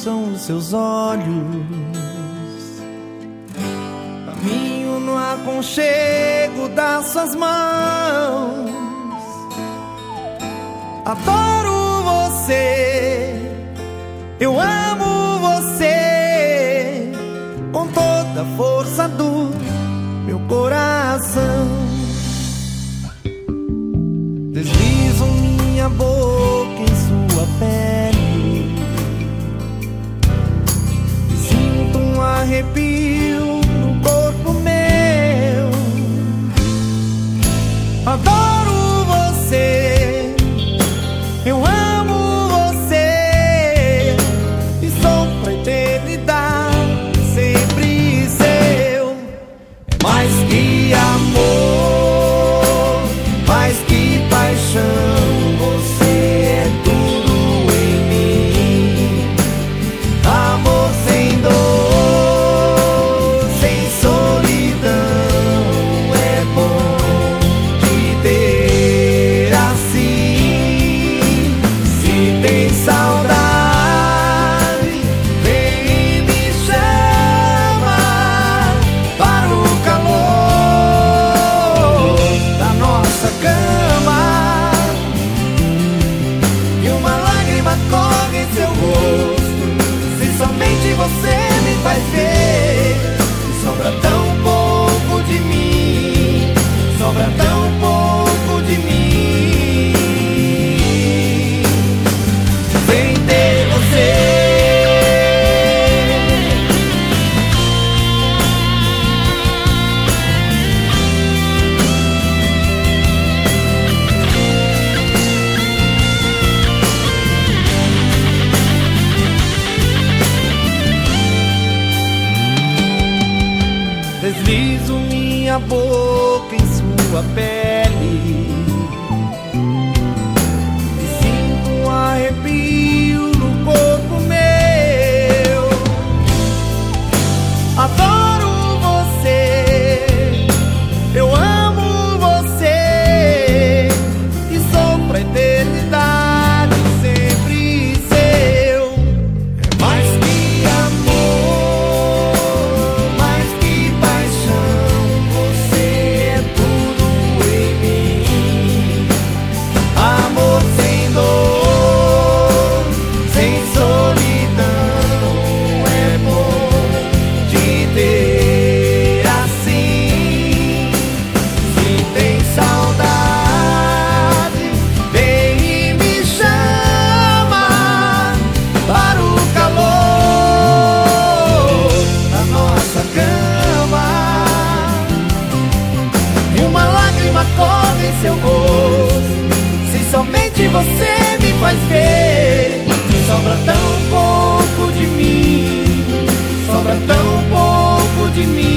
são os seus olhos. Caminho no aconchego das suas mãos. Adoro você, eu amo você com toda a força do meu coração. Deslizo minha boca em sua pele, sinto um arrepio no corpo meu. Adoro você, eu amo você e sou pra eternidade sempre seu. É mais que amor, mais que paixão. Você é tudo em mim. Amor sem dor, sem solidão. É bom te ter assim. Se tem saudade, vem e me chama para o calor da nossa cama. E uma lágrima corre em seu rosto, se somente você me faz ver. Sobra tão pouco de mim, sobra tão pouco de mim. Sem ter você. Deslizo minha boca em sua pele e sinto um arrepio no corpo meu. Adoro você, eu amo você e sou pra eternidade sempre seu. É mais que amor, mais que paixão. Você é tudo em mim. Amor sem dor, sem solidão. É bom te ter assim. Se tem saudade, vem e me chama para o calor da nossa cama. E uma lágrima corre em seu rosto, se somente você me faz ver. Sobra tão pouco de mim, sobra tão pouco de mim.